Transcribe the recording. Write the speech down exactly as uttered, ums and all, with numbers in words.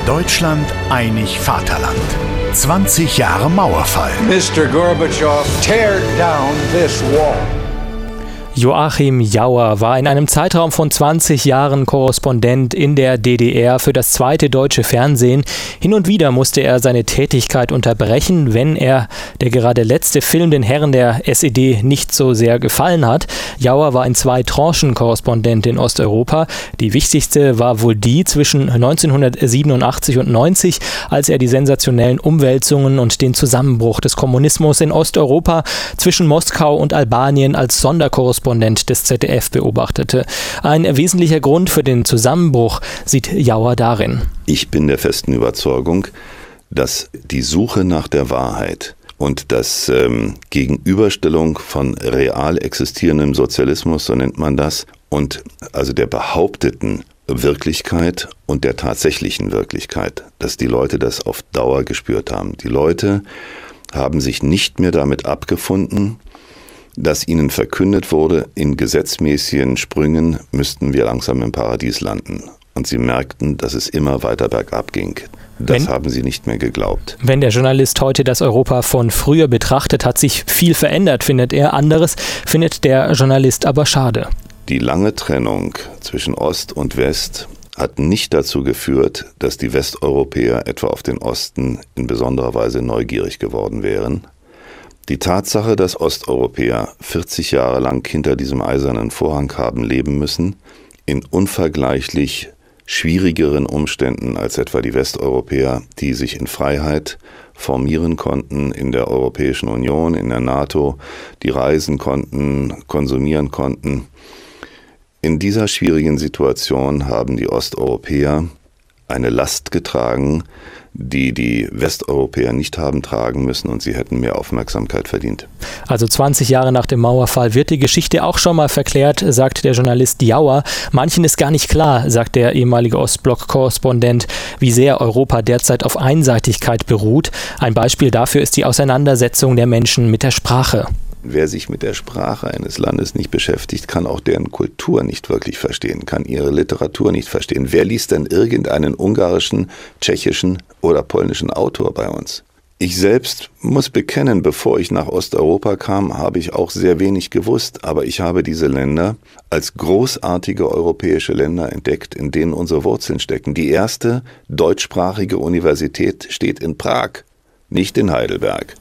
Deutschland einig Vaterland. zwanzig Jahre Mauerfall. Mister Gorbatschow, tear down this wall. Joachim Jauer war in einem Zeitraum von zwanzig Jahren Korrespondent in der D D R für das zweite deutsche Fernsehen. Hin und wieder musste er seine Tätigkeit unterbrechen, wenn er der gerade letzte Film den Herren der S E D nicht so sehr gefallen hat. Jauer war in zwei Tranchen Korrespondent in Osteuropa. Die wichtigste war wohl die zwischen neunzehnhundertsiebenundachtzig und neunzig, als er die sensationellen Umwälzungen und den Zusammenbruch des Kommunismus in Osteuropa zwischen Moskau und Albanien als Sonderkorrespondent des Z D F beobachtete. Ein wesentlicher Grund für den Zusammenbruch sieht Jauer darin: Ich bin der festen Überzeugung, dass die Suche nach der Wahrheit und das ähm, Gegenüberstellung von real existierendem Sozialismus, so nennt man das, und also der behaupteten Wirklichkeit und der tatsächlichen Wirklichkeit, dass die Leute das auf Dauer gespürt haben. Die Leute haben sich nicht mehr damit abgefunden, dass ihnen verkündet wurde, in gesetzmäßigen Sprüngen müssten wir langsam im Paradies landen. Und sie merkten, dass es immer weiter bergab ging. Das wenn, haben sie nicht mehr geglaubt. Wenn der Journalist heute das Europa von früher betrachtet, hat sich viel verändert, findet er. Anderes findet der Journalist aber schade. Die lange Trennung zwischen Ost und West hat nicht dazu geführt, dass die Westeuropäer etwa auf den Osten in besonderer Weise neugierig geworden wären. Die Tatsache, dass Osteuropäer vierzig Jahre lang hinter diesem eisernen Vorhang haben leben müssen, in unvergleichlich schwierigeren Umständen als etwa die Westeuropäer, die sich in Freiheit formieren konnten in der Europäischen Union, in der NATO, die reisen konnten, konsumieren konnten. In dieser schwierigen Situation haben die Osteuropäer eine Last getragen, die die Westeuropäer nicht haben tragen müssen, und sie hätten mehr Aufmerksamkeit verdient. Also zwanzig Jahre nach dem Mauerfall wird die Geschichte auch schon mal verklärt, sagt der Journalist Jauer. Manchen ist gar nicht klar, sagt der ehemalige Ostblock-Korrespondent, wie sehr Europa derzeit auf Einseitigkeit beruht. Ein Beispiel dafür ist die Auseinandersetzung der Menschen mit der Sprache. Wer sich mit der Sprache eines Landes nicht beschäftigt, kann auch deren Kultur nicht wirklich verstehen, kann ihre Literatur nicht verstehen. Wer liest denn irgendeinen ungarischen, tschechischen oder polnischen Autor bei uns? Ich selbst muss bekennen, bevor ich nach Osteuropa kam, habe ich auch sehr wenig gewusst, aber ich habe diese Länder als großartige europäische Länder entdeckt, in denen unsere Wurzeln stecken. Die erste deutschsprachige Universität steht in Prag, nicht in Heidelberg.